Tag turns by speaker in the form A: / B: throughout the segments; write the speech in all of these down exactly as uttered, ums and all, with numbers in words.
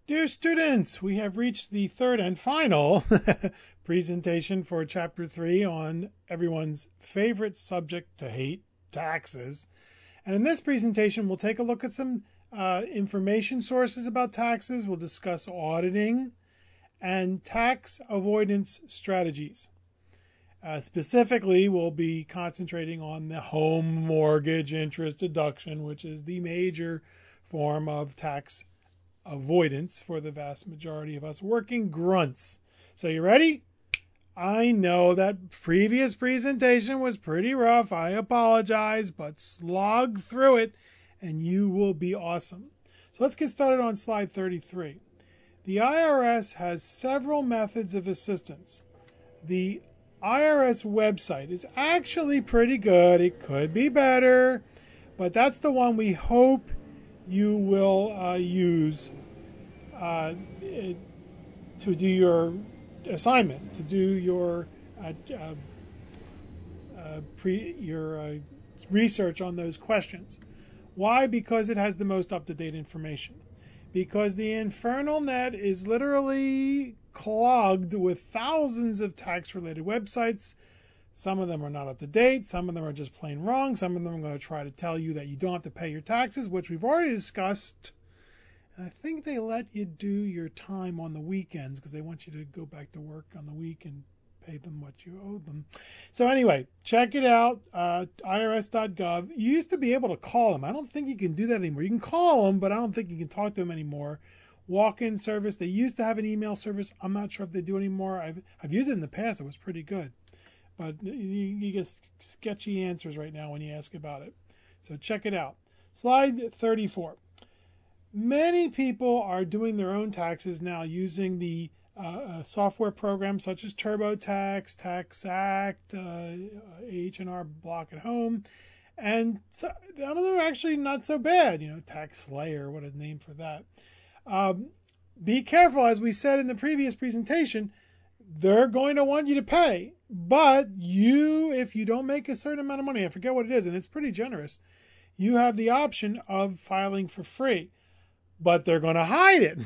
A: Dear students, we have reached the third and final presentation for Chapter three on everyone's favorite subject to hate, taxes. And in this presentation, we'll take a look at some uh, information sources about taxes. We'll discuss auditing and tax avoidance strategies. Uh, specifically, we'll be concentrating on the home mortgage interest deduction, which is the major form of tax avoidance for the vast majority of us working grunts. So you ready? I know that previous presentation was pretty rough. I apologize, but slog through it and you will be awesome. So let's get started on slide thirty-three. The I R S has several methods of assistance. The I R S website is actually pretty good. It could be better, but that's the one we hope you will uh, use uh, it, to do your assignment, to do your uh, uh, uh, pre your uh, research on those questions. Why? Because it has the most up-to-date information. Because the infernal net is literally clogged with thousands of tax-related websites. Some of them are not up to date. Some of them are just plain wrong. Some of them are going to try to tell you that you don't have to pay your taxes, which we've already discussed. And I think they let you do your time on the weekends because they want you to go back to work on the week and pay them what you owe them. So anyway, check it out, uh, I R S dot gov. You used to be able to call them. I don't think you can do that anymore. You can call them, but I don't think you can talk to them anymore. Walk-in service. They used to have an email service. I'm not sure if they do anymore. I've, I've used it in the past. It was pretty good. But you, you get sketchy answers right now when you ask about it. So check it out. Slide thirty-four. Many people are doing their own taxes now using the uh, uh, software programs such as TurboTax, TaxAct, uh, H and R Block at Home. And some of them are actually not so bad. You know, TaxSlayer, what a name for that. Um, be careful, as we said in the previous presentation, they're going to want you to pay. But you, if you don't make a certain amount of money, I forget what it is, and it's pretty generous, you have the option of filing for free. But they're going to hide it.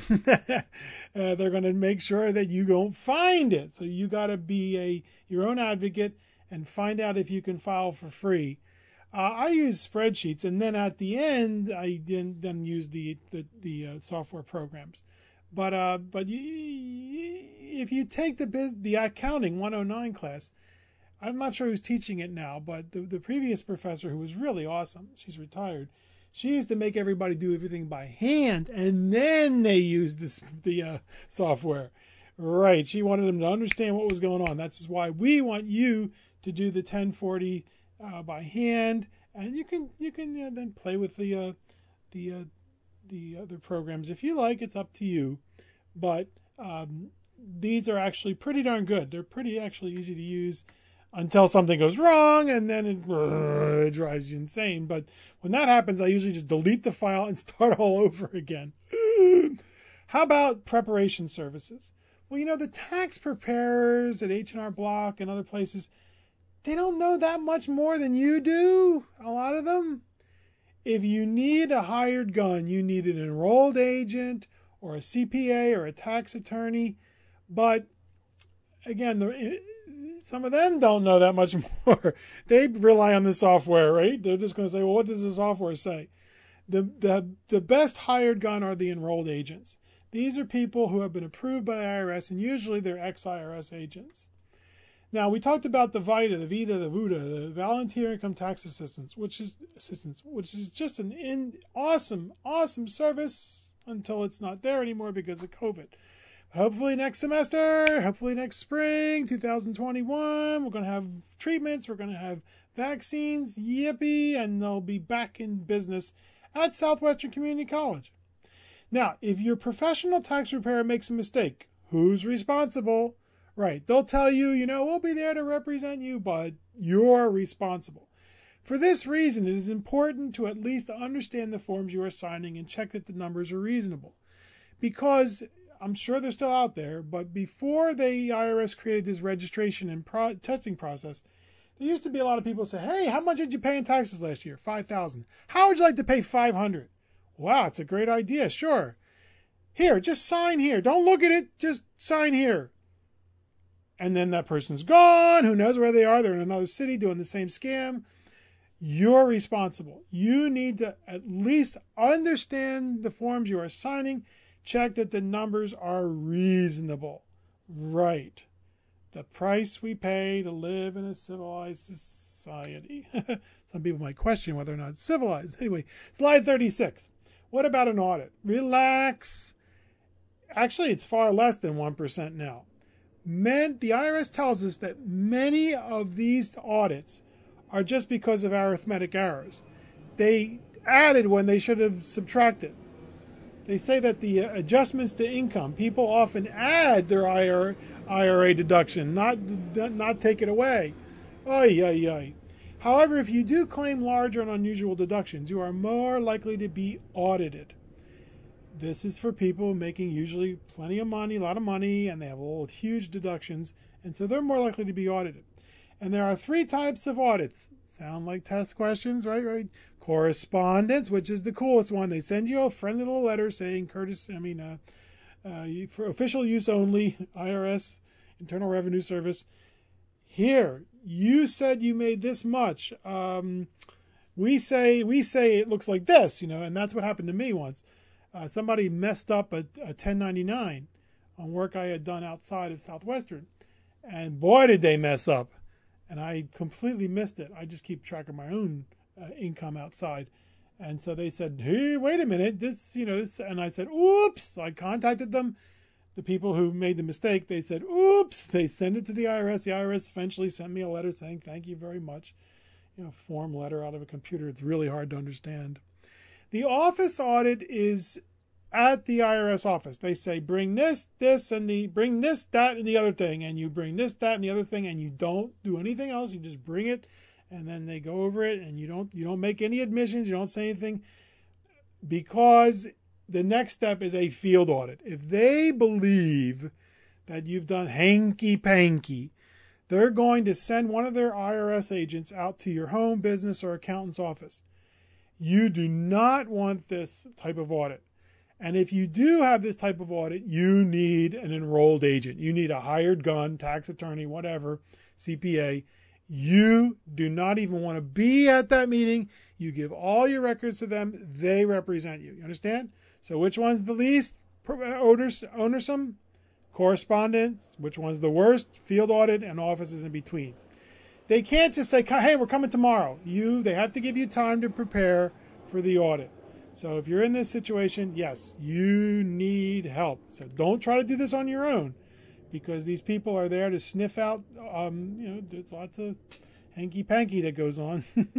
A: uh, they're going to make sure that you don't find it. So you got to be a your own advocate and find out if you can file for free. Uh, I use spreadsheets, and then at the end, I didn't then use the the, the uh, software programs. But uh, but you, if you take the the accounting one oh nine class, I'm not sure who's teaching it now, but the, the previous professor, who was really awesome, she's retired, she used to make everybody do everything by hand, and then they used this, the uh, software. Right, she wanted them to understand what was going on. That's why we want you to do the ten forty uh, by hand, and you can you can you know, then play with the uh, the uh, the other programs if you like. It's up to you, but um, these are actually pretty darn good. They're pretty actually easy to use until something goes wrong, and then it, uh, it drives you insane. But when that happens, I usually just delete the file and start all over again. How about preparation services? Well, you know, the tax preparers at H and R Block and other places, they don't know that much more than you do, a lot of them. If you need a hired gun, you need an enrolled agent or a C P A or a tax attorney. But again, the some of them don't know that much more. They rely on the software, right? They're just going to say, well, what does the software say? The, the, the best hired gun are the enrolled agents. These are people who have been approved by the I R S, and usually they're ex-I R S agents. Now, we talked about the VITA, the VITA, the VUTA, the Volunteer Income Tax Assistance, which is assistance, which is just an in, awesome, awesome service until it's not there anymore because of COVID. Hopefully next semester, hopefully next spring, two thousand twenty-one, we're going to have treatments, we're going to have vaccines, yippee, and they'll be back in business at Southwestern Community College. Now, if your professional tax preparer makes a mistake, who's responsible? Right, they'll tell you, you know, we'll be there to represent you, but you're responsible. For this reason, it is important to at least understand the forms you are signing and check that the numbers are reasonable. Because I'm sure they're still out there, but before the I R S created this registration and pro testing process, there used to be a lot of people say, hey, how much did you pay in taxes last year? five thousand dollars. How would you like to pay five hundred dollars? Wow, it's a great idea, sure. Here, just sign here. Don't look at it. Just sign here. And then that person's gone. Who knows where they are? They're in another city doing the same scam. You're responsible. You need to at least understand the forms you are signing. Check that the numbers are reasonable. Right. The price we pay to live in a civilized society. Some people might question whether or not it's civilized. Anyway, slide thirty-six. What about an audit? Relax. Actually, it's far less than one percent now. Men, the I R S tells us that many of these audits are just because of arithmetic errors. They added when they should have subtracted. They say that the adjustments to income, people often add their I R A deduction, not not take it away. Oy, oy, oy. However, if you do claim larger and unusual deductions, you are more likely to be audited. This is for people making usually plenty of money, a lot of money, and they have all huge deductions, and so they're more likely to be audited. And there are three types of audits. Sound like test questions, right? Right. Correspondence, which is the coolest one. They send you a friendly little letter saying, Curtis, I mean, uh, uh, for official use only, I R S, Internal Revenue Service. Here, you said you made this much. Um, we say we say it looks like this, you know, and that's what happened to me once. Uh, somebody messed up a, a ten ninety-nine on work I had done outside of Southwestern. And boy, did they mess up. And I completely missed it. I just keep track of my own uh, income outside. And so they said, hey, wait a minute. This, you know, this, and I said, oops. So I contacted them. The people who made the mistake, they said, oops. They sent it to the I R S. The I R S eventually sent me a letter saying, thank you very much. You know, form letter out of a computer. It's really hard to understand. The office audit is at the I R S office. They say, bring this, this, and the bring this, that, and the other thing. And you bring this, that, and the other thing, and you don't do anything else. You just bring it, and then they go over it, and you don't you don't make any admissions, you don't say anything, because the next step is a field audit. If they believe that you've done hanky-panky, they're going to send one of their I R S agents out to your home, business, or accountant's office. You do not want this type of audit. And if you do have this type of audit, you need an enrolled agent. You need a hired gun, tax attorney, whatever, C P A. You do not even want to be at that meeting. You give all your records to them. They represent you. You understand? So which one's the least onersome? Correspondence. Which one's the worst? Field audit, and offices in between. They can't just say, hey, we're coming tomorrow. You, they have to give you time to prepare for the audit. So if you're in this situation, yes, you need help. So don't try to do this on your own, because these people are there to sniff out, um, you know, there's lots of hanky-panky that goes on.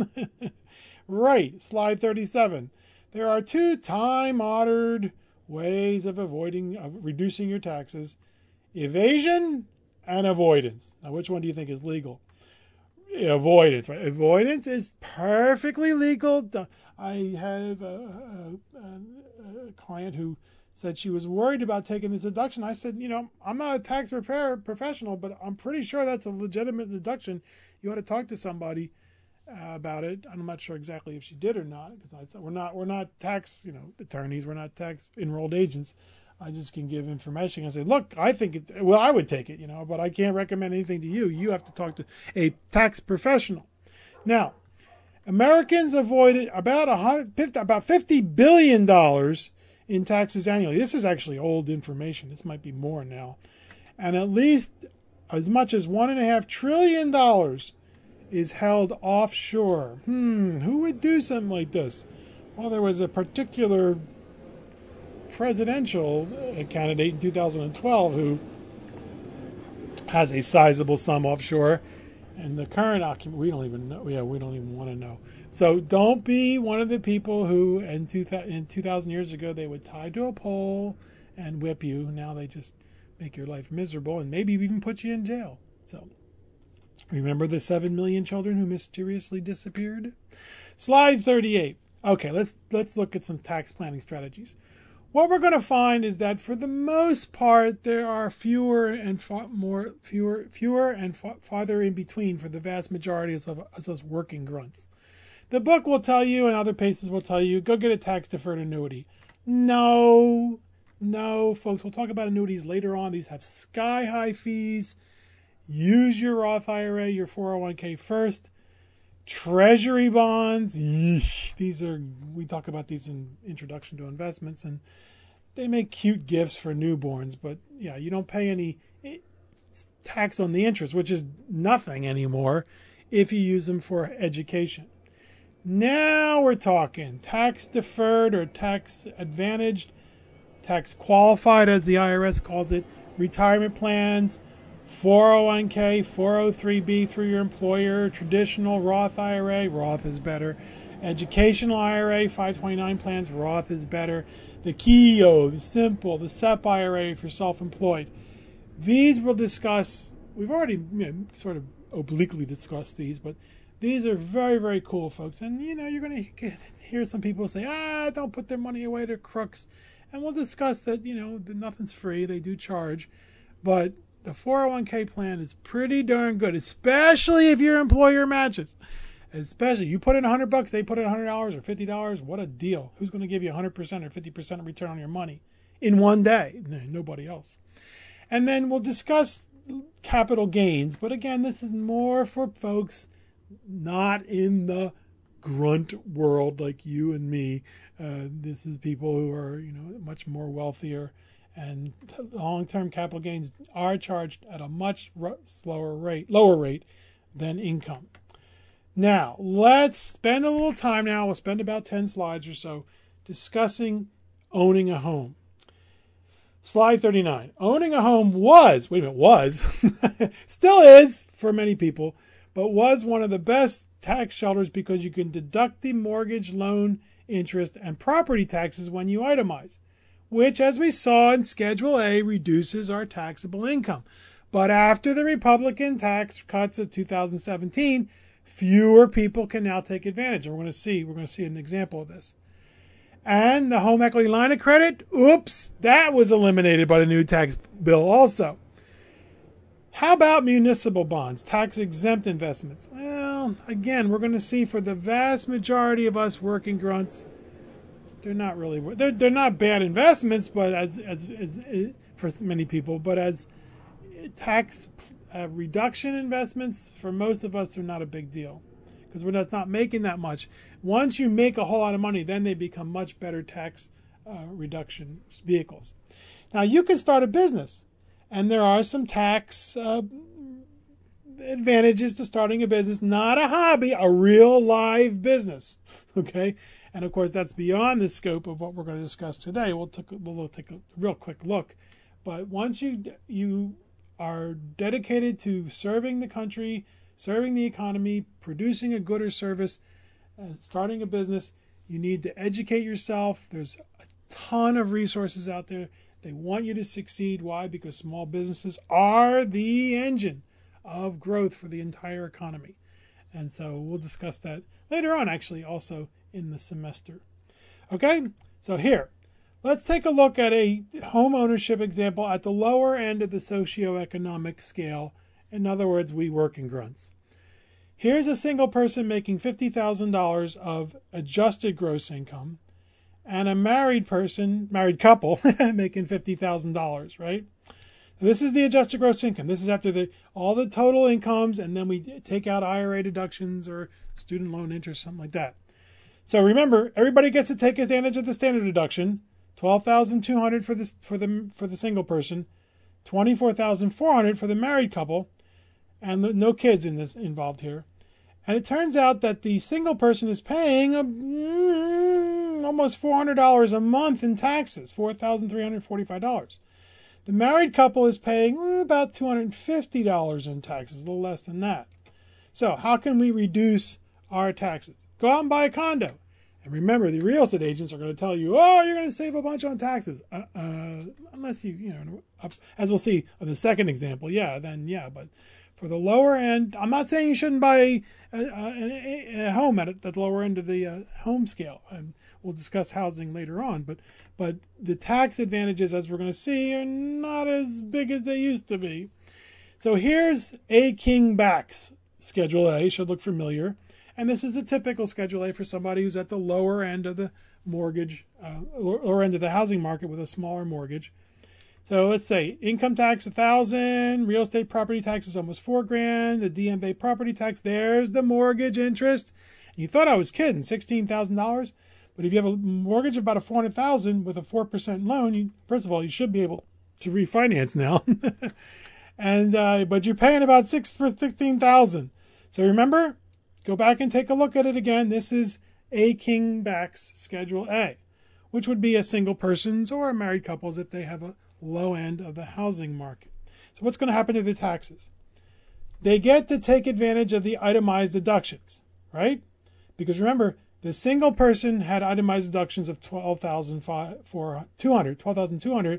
A: Right, slide thirty-seven. There are two time-honored ways of avoiding, of reducing your taxes: evasion and avoidance. Now, which one do you think is legal? Avoidance, right? Avoidance is perfectly legal. I have a, a, a client who said she was worried about taking this deduction. I said, you know, I'm not a tax preparer professional, but I'm pretty sure that's a legitimate deduction. You ought to talk to somebody uh, about it. I'm not sure exactly if she did or not, because I said we're not we're not tax you know attorneys. We're not tax enrolled agents. I just can give information and say, look, I think it, well, I would take it, you know, but I can't recommend anything to you. You have to talk to a tax professional. Now, Americans avoided about one hundred, about fifty billion dollars in taxes annually. This is actually old information. This might be more now. And at least as much as one point five trillion dollars is held offshore. Hmm, who would do something like this? Well, there was a particular presidential candidate in two thousand twelve who has a sizable sum offshore, and the current occupant, we don't even know. Yeah, we don't even want to know. So don't be one of the people who, in two thousand years ago, they would tie to a pole and whip you. Now they just make your life miserable and maybe even put you in jail. So remember the seven million children who mysteriously disappeared? Slide thirty-eight. Okay, let's let's look at some tax planning strategies. What we're going to find is that for the most part, there are fewer and fa- more fewer fewer and fa- farther in between for the vast majority of, of us working grunts. The book will tell you, and other places will tell you, go get a tax deferred annuity. No, No, folks, we'll talk about annuities later on. These have sky-high fees. Use your Roth I R A, your four oh one k first. Treasury bonds, yeesh, these are, we talk about these in Introduction to Investments, and they make cute gifts for newborns, but yeah, you don't pay any tax on the interest, which is nothing anymore if you use them for education. Now we're talking tax deferred or tax advantaged, tax qualified as the I R S calls it, retirement plans, four oh one k, four oh three b through your employer, traditional Roth I R A, Roth is better. Educational I R A, five twenty-nine plans, Roth is better. The Keogh, the Simple, the S E P I R A for self-employed. These we'll discuss. We've already you know, sort of obliquely discussed these, but these are very, very cool, folks. And, you know, you're going to hear some people say, ah, don't put their money away, they're crooks. And we'll discuss that, you know, nothing's free. They do charge. But the four oh one k plan is pretty darn good, especially if your employer matches. Especially, you put in one hundred bucks, they put in one hundred dollars or fifty dollars. What a deal. Who's going to give you one hundred percent or fifty percent return on your money in one day? Nobody else. And then we'll discuss capital gains. But again, this is more for folks not in the grunt world like you and me. Uh, this is people who are, you know, much more wealthier. And long-term capital gains are charged at a much slower rate, lower rate than income. Now, let's spend a little time now. We'll spend about ten slides or so discussing owning a home. Slide thirty-nine. Owning a home was, wait a minute, was, still is for many people, but was one of the best tax shelters because you can deduct the mortgage loan interest and property taxes when you itemize, which, as we saw in Schedule A, reduces our taxable income. But after the Republican tax cuts of two thousand seventeen, fewer people can now take advantage. And we're going to see, we're going to see an example of this. And the home equity line of credit, oops, that was eliminated by the new tax bill also. How about municipal bonds, tax-exempt investments? Well, again, we're going to see for the vast majority of us working grunts, they're not really, they're, they're not bad investments, but as, as, as for many people, but as tax uh, reduction investments, for most of us, are not a big deal because we're not, not making that much. Once you make a whole lot of money, then they become much better tax uh, reduction vehicles. Now, you can start a business, and there are some tax uh, advantages to starting a business, not a hobby, a real live business, okay? And, of course, that's beyond the scope of what we're going to discuss today. We'll take, we'll take a real quick look. But once you you are dedicated to serving the country, serving the economy, producing a good or service, uh, starting a business, you need to educate yourself. There's a ton of resources out there. They want you to succeed. Why? Because small businesses are the engine of growth for the entire economy. And so we'll discuss that later on, actually, also in the semester. Okay, so here, let's take a look at a home ownership example at the lower end of the socioeconomic scale. In other words, we working grunts. Here's a single person making fifty thousand dollars of adjusted gross income and a married person, married couple, making fifty thousand dollars, right? This is the adjusted gross income. This is after the all the total incomes, and then we take out I R A deductions or student loan interest, something like that. So remember, everybody gets to take advantage of the standard deduction, twelve thousand two hundred dollars for the for the for the single person, twenty-four thousand four hundred dollars for the married couple, and the, no kids in this involved here. And it turns out that the single person is paying a, mm, almost four hundred dollars a month in taxes, four thousand three hundred forty-five dollars. The married couple is paying mm, about two hundred fifty dollars in taxes, a little less than that. So how can we reduce our taxes? Go out and buy a condo. And remember, the real estate agents are going to tell you, oh, you're going to save a bunch on taxes. Uh, uh, unless you, you know, up, as we'll see on the second example, yeah, then yeah. But for the lower end, I'm not saying you shouldn't buy a, a, a, a home at, at the lower end of the uh, home scale. And we'll discuss housing later on. But, but the tax advantages, as we're going to see, are not as big as they used to be. So here's A. King Back's Schedule A. Should look familiar. And this is a typical Schedule A for somebody who's at the lower end of the mortgage, uh, lower end of the housing market with a smaller mortgage. So let's say income tax a thousand, real estate property tax is almost four grand, the D M V property tax, there's the mortgage interest. You thought I was kidding, sixteen thousand dollars. But if you have a mortgage of about a four hundred thousand with a four percent loan, you, first of all, you should be able to refinance now. and uh, but you're paying about six for sixteen thousand. So remember, go back and take a look at it again. This is A Kingbacks Schedule A, which would be a single person's or a married couple's if they have a low end of the housing market. So what's going to happen to the taxes? They get to take advantage of the itemized deductions, right? Because remember, the single person had itemized deductions of twelve thousand two hundred. twelve thousand two hundred.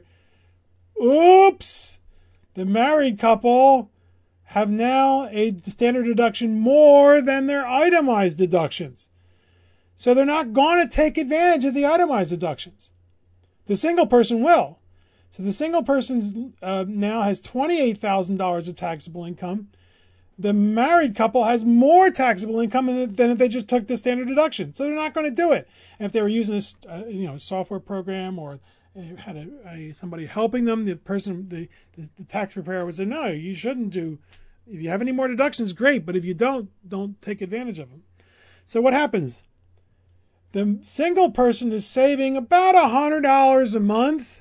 A: Oops! The married couple have now a standard deduction more than their itemized deductions. So they're not going to take advantage of the itemized deductions. The single person will. So the single person uh, now has twenty-eight thousand dollars of taxable income. The married couple has more taxable income than if they just took the standard deduction. So they're not going to do it. And if they were using a uh, you know software program or had a, a somebody helping them, the person the, the the tax preparer would say, no, you shouldn't do. If you have any more deductions, great. But if you don't, don't take advantage of them. So what happens? The single person is saving about one hundred dollars a month.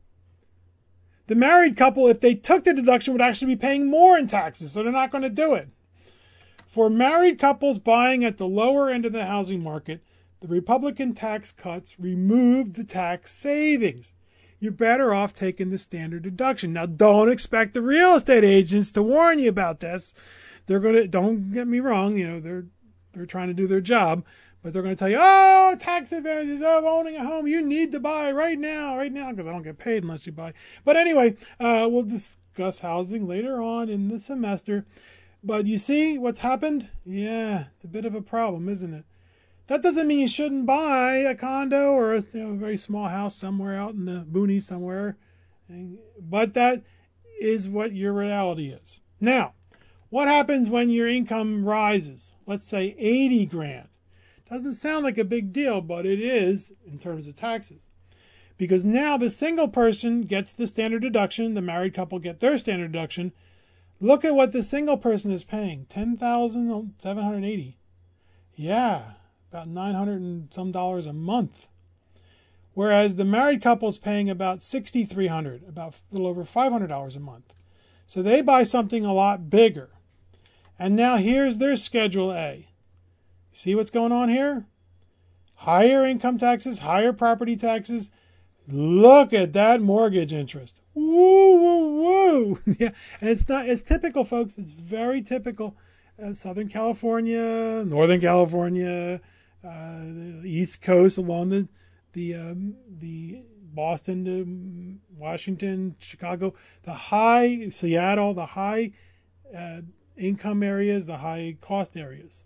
A: The married couple, if they took the deduction, would actually be paying more in taxes, so they're not going to do it. For married couples buying at the lower end of the housing market, the Republican tax cuts removed the tax savings. You're better off taking the standard deduction. Now, don't expect the real estate agents to warn you about this. They're going to, don't get me wrong, you know, they're they're trying to do their job. But they're going to tell you, oh, tax advantages of owning a home. You need to buy right now, right now, because I don't get paid unless you buy. But anyway, uh, we'll discuss housing later on in the semester. But you see what's happened? Yeah, it's a bit of a problem, isn't it? That doesn't mean you shouldn't buy a condo or a, you know, very small house somewhere out in the boonies somewhere. But that is what your reality is. Now, what happens when your income rises? Let's say eighty grand. Doesn't sound like a big deal, but it is in terms of taxes. Because now the single person gets the standard deduction, the married couple get their standard deduction. Look at what the single person is paying, ten thousand seven hundred eighty dollars. Yeah, about nine hundred and some dollars a month. Whereas the married couple is paying about six thousand three hundred dollars, about a little over five hundred dollars a month. So they buy something a lot bigger. And now here's their Schedule A. See what's going on here? Higher income taxes, higher property taxes. Look at that mortgage interest. Woo, woo, woo. Yeah, and it's not, it's typical, folks. It's very typical. Uh, Southern California, Northern California, uh, the East Coast along the, the, um, the Boston to Washington, Chicago, the high, Seattle, the high uh, income areas, the high cost areas.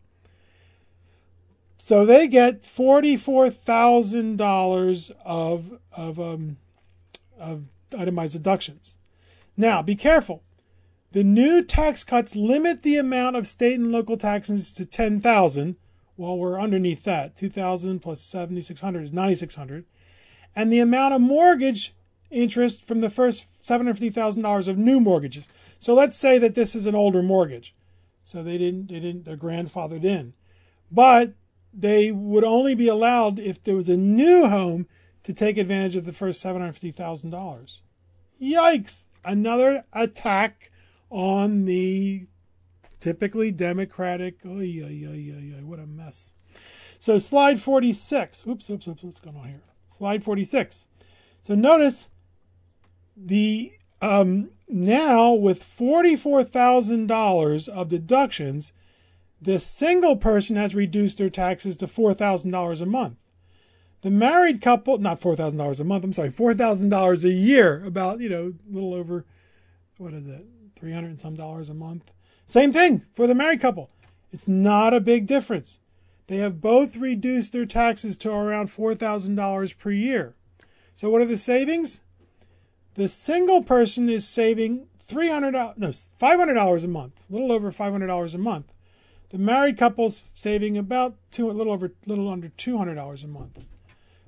A: So they get forty-four thousand dollars of of um, of itemized deductions. Now, be careful. The new tax cuts limit the amount of state and local taxes to ten thousand dollars. Well, we're underneath that. two thousand dollars plus seven thousand six hundred dollars is nine thousand six hundred dollars. And the amount of mortgage interest from the first seven hundred fifty thousand dollars of new mortgages. So let's say that this is an older mortgage. So they didn't, they didn't, they're grandfathered in. But they would only be allowed if there was a new home to take advantage of the first seven hundred fifty thousand dollars. Yikes! Another attack on the typically Democratic. Oh, yeah, yeah, yeah, yeah. What a mess. So slide forty-six. Oops, oops, oops. What's going on here? Slide forty-six. So notice the um, now with forty-four thousand dollars of deductions, the single person has reduced their taxes to four thousand dollars a month. The married couple, not four thousand dollars a month, I'm sorry, four thousand dollars a year, about, you know, a little over, what is it, three hundred and some dollars a month. Same thing for the married couple. It's not a big difference. They have both reduced their taxes to around four thousand dollars per year. So what are the savings? The single person is saving three hundred dollars, no, five hundred dollars a month, a little over five hundred dollars a month. The married couple's saving about two, a little over, little under two hundred dollars a month.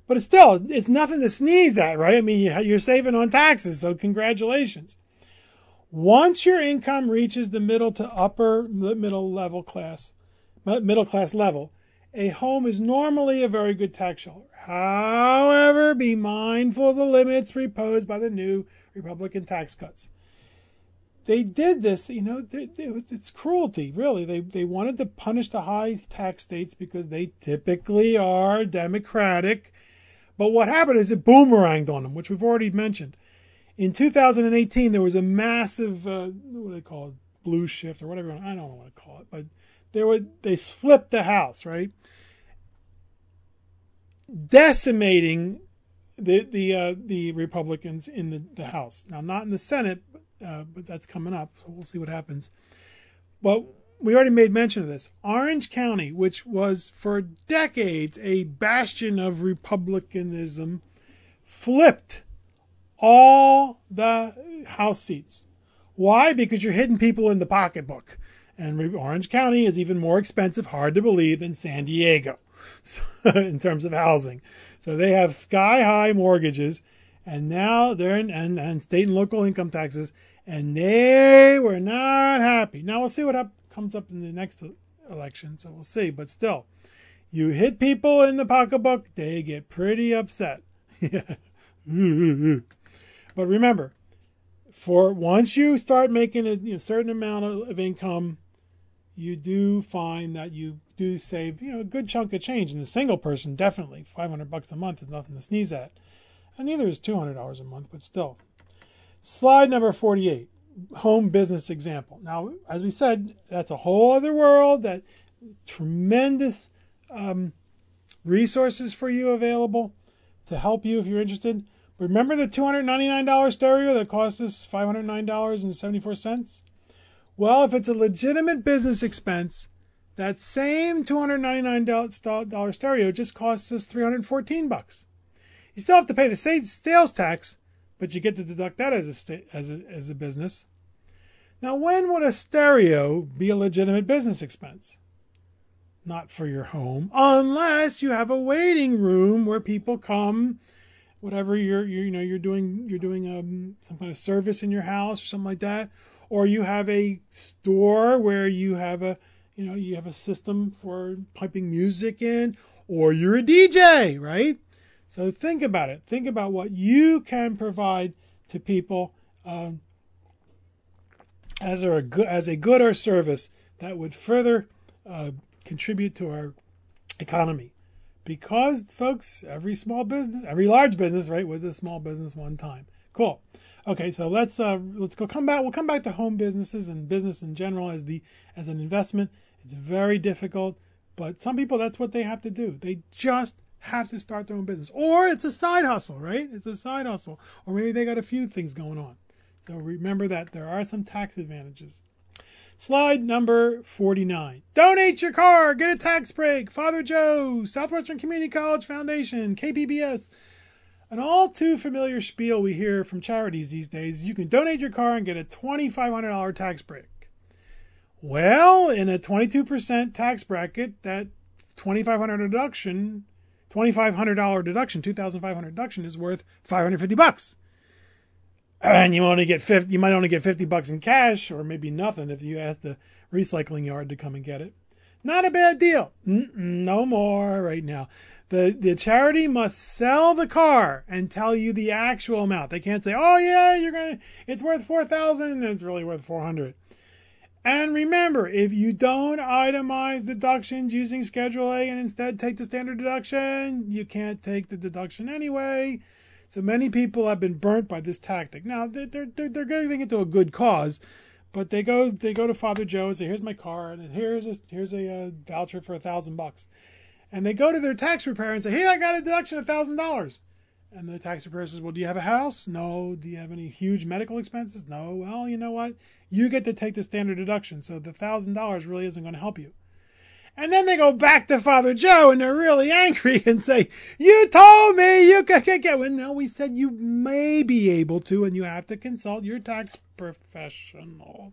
A: But it's still, it's nothing to sneeze at, right? I mean, you're saving on taxes, so congratulations. Once your income reaches the middle to upper middle level class, middle class level, a home is normally a very good tax shelter. However, be mindful of the limits proposed by the new Republican tax cuts. They did this, you know, it's cruelty, really. They they wanted to punish the high tax states because they typically are Democratic. But what happened is it boomeranged on them, which we've already mentioned. In two thousand eighteen, there was a massive, uh, what do they call it, blue shift or whatever, I don't know what to call it, but they were they flipped the House, right? Decimating the the uh, the Republicans in the, the House. Now, not in the Senate, uh, but that's coming up, so we'll see what happens. But we already made mention of this. Orange County, which was for decades a bastion of Republicanism, flipped all the House seats. Why? Because you're hitting people in the pocketbook. And Orange County is even more expensive, hard to believe, than San Diego so, in terms of housing. So they have sky-high mortgages, and now they're in, and, and state and local income taxes, and they were not happy. Now we'll see what up, comes up in the next election, so we'll see. But still, you hit people in the pocketbook, they get pretty upset. But remember, for once you start making a you know, certain amount of, of income, you do find that you do save you know a good chunk of change. And a single person, definitely five hundred bucks a month is nothing to sneeze at, and neither is two hundred dollars a month. But still, slide number forty-eight, home business example. Now, as we said, that's a whole other world. That tremendous um, resources for you available to help you if you're interested. Remember the two hundred ninety-nine dollars stereo that cost us five hundred nine dollars and seventy-four cents? Well, if it's a legitimate business expense, that same two hundred ninety-nine dollars stereo just costs us three hundred fourteen bucks. You still have to pay the sales tax, but you get to deduct that as a, sta- as a, as a business. Now, when would a stereo be a legitimate business expense? Not for your home, unless you have a waiting room where people come. Whatever you're, you're, you know, you're doing, you're doing um, some kind of service in your house or something like that, or you have a store where you have a, you know, you have a system for piping music in, or you're a D J, right? So think about it. Think about what you can provide to people um, as a good, as a good or service that would further uh, contribute to our economy. Because, folks, every small business, every large business, right, was a small business one time. Cool. Okay, so let's uh, let's go come back. We'll come back to home businesses and business in general as the as an investment. It's very difficult, but some people, that's what they have to do. They just have to start their own business, or it's a side hustle, right? It's a side hustle, or maybe they got a few things going on. So remember that there are some tax advantages. Slide number forty-nine. Donate your car. Get a tax break. Father Joe, Southwestern Community College Foundation, K P B S. An all too familiar spiel we hear from charities these days. You can donate your car and get a twenty-five hundred dollars tax break. Well, in a twenty-two percent tax bracket, that twenty-five hundred dollars deduction, twenty-five hundred dollars deduction, two thousand five hundred dollars deduction is worth five hundred fifty bucks. And you only get fifty. You might only get fifty bucks in cash, or maybe nothing if you ask the recycling yard to come and get it. Not a bad deal. Mm-mm, no more right now. The the charity must sell the car and tell you the actual amount. They can't say, "Oh yeah, you're gonna. It's worth four thousand, and it's really worth four hundred." And remember, if you don't itemize deductions using Schedule A and instead take the standard deduction, you can't take the deduction anyway. So many people have been burnt by this tactic. Now they're they're they're giving it to a good cause, but they go they go to Father Joe and say, "Here's my card, and here's a here's a uh, voucher for a thousand bucks," and they go to their tax preparer and say, "Hey, I got a deduction of a thousand dollars," and the tax preparer says, "Well, do you have a house? No. Do you have any huge medical expenses? No. Well, you know what? You get to take the standard deduction, so the thousand dollars really isn't going to help you." And then they go back to Father Joe and they're really angry and say, "You told me you could get." Well, no, we said you may be able to, and you have to consult your tax professional.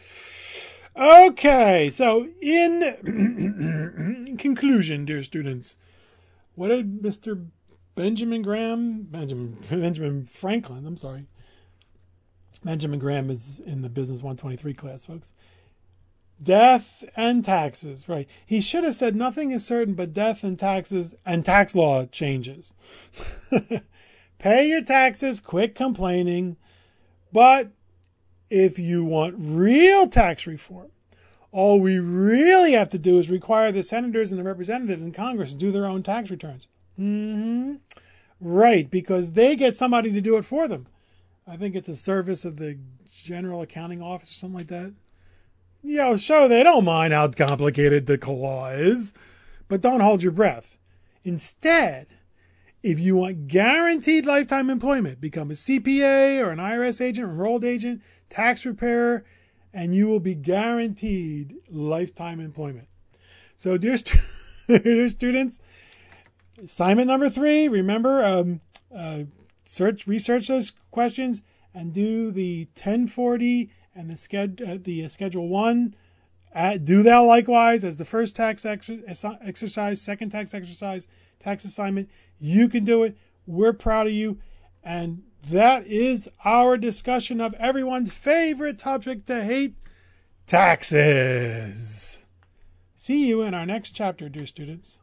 A: Okay, so in conclusion, dear students, what did Mister Benjamin Graham, Benjamin, Benjamin Franklin, I'm sorry. Benjamin Graham is in the Business one twenty-three class, folks. Death and taxes, right. He should have said nothing is certain but death and taxes and tax law changes. Pay your taxes, quit complaining. But if you want real tax reform, all we really have to do is require the senators and the representatives in Congress to do their own tax returns. Mm-hmm. Right, because they get somebody to do it for them. I think it's a service of the General Accounting Office or something like that. You know, so they don't mind how complicated the law is, but don't hold your breath. Instead, if you want guaranteed lifetime employment, become a C P A or an I R S agent, enrolled agent, tax preparer, and you will be guaranteed lifetime employment. So, dear, stu- dear students, assignment number three, remember, um, uh, search, research those questions and do the ten forty and the, sched- uh, the uh, Schedule one. Uh, do thou likewise as the first tax ex- exercise, second tax exercise, tax assignment. You can do it. We're proud of you. And that is our discussion of everyone's favorite topic to hate, taxes. See you in our next chapter, dear students.